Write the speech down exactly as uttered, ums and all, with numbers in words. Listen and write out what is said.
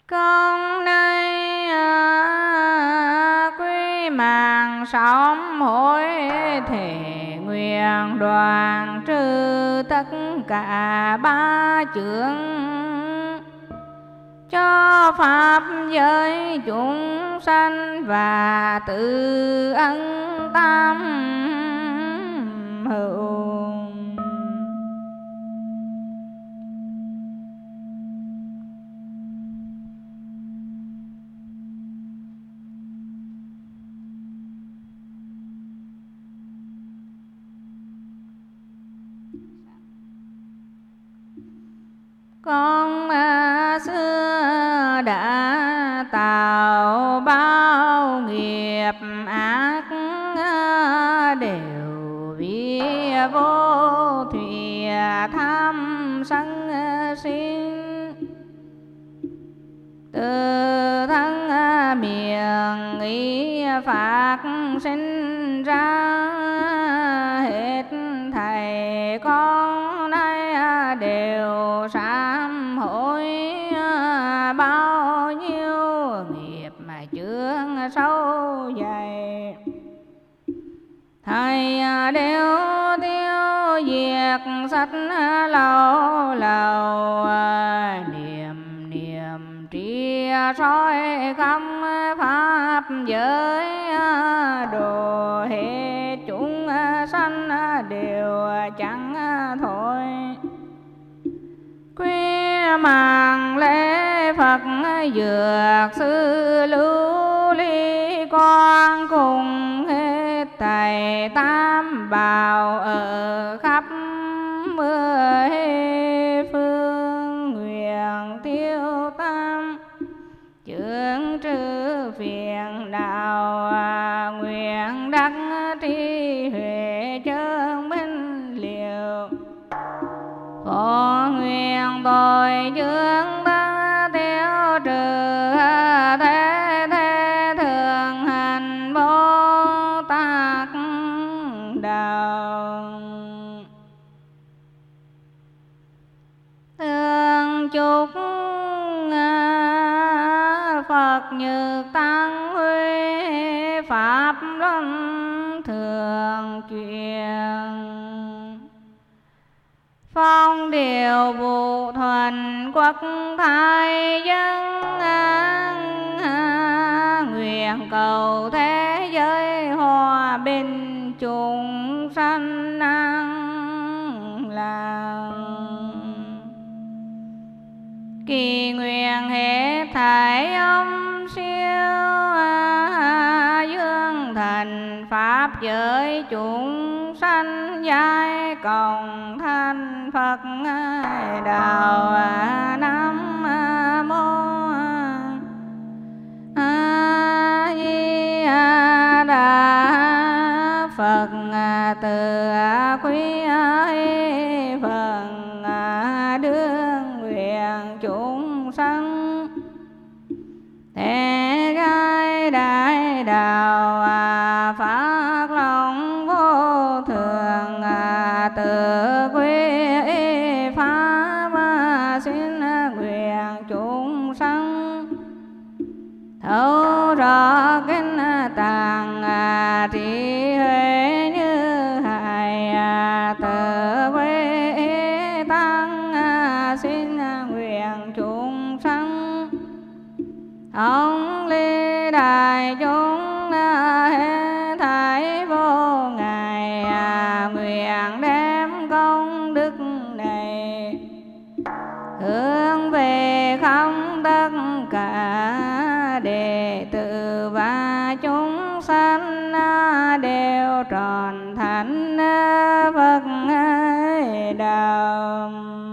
Con nay à, quý màng sớm hối thề nguyện đoàn trừ tất cả ba chướng, cho pháp giới chúng sanh và tự ân tam hữu. Con à, xưa đã tạo bao nghiệp ác à, đều vì vô thủy tham sân sinh, từ thân à, miệng ý phát sinh ra hết thầy con nay à, đều sám hối à, bao nhiêu nghiệp mà chướng sâu dày. Thầy à, đều tiêu diệt sạch lâu lâu à, niệm niệm tri soi khắp pháp giới à, đồ hết chúng sanh đều chẳng thôi. Quy mạng lễ Phật dược sư lưu ly quang cùng hết thầy tam bảo ở khắp mười phương, nguyện tiêu tam chướng trừ phiền đạo, nguyện đắc tri huệ chân minh liệu. Phổ nguyện tội chướng ta tiêu trừ thế thế thường hành Bồ Tát đạo. Thương chúc Phật như tăng huy pháp luân thường truyền, phong điều vụ thuần quốc thái dân an, nguyện cầu thế giới hòa bình chúng sanh an lạc. Kỳ nguyện hết thảy ông siêu dương thần pháp giới chúng sanh giai cộng thanh Phật đạo. Nam mô A Di Đà Phật. Từ quý Phật đương nguyện chúng sanh thế giới đại đạo phát lòng vô thường, từ quy pháp xin nguyện chúng sanh thấu rõ kinh tạng trí huệ như hải, từ quy tăng xin nguyện chúng sanh ông ly đại chúng hết thảy vô ngại, nguyện đem công đức này hướng về không tất cả đệ tử và chúng sanh đều tròn thánh Phật đạo.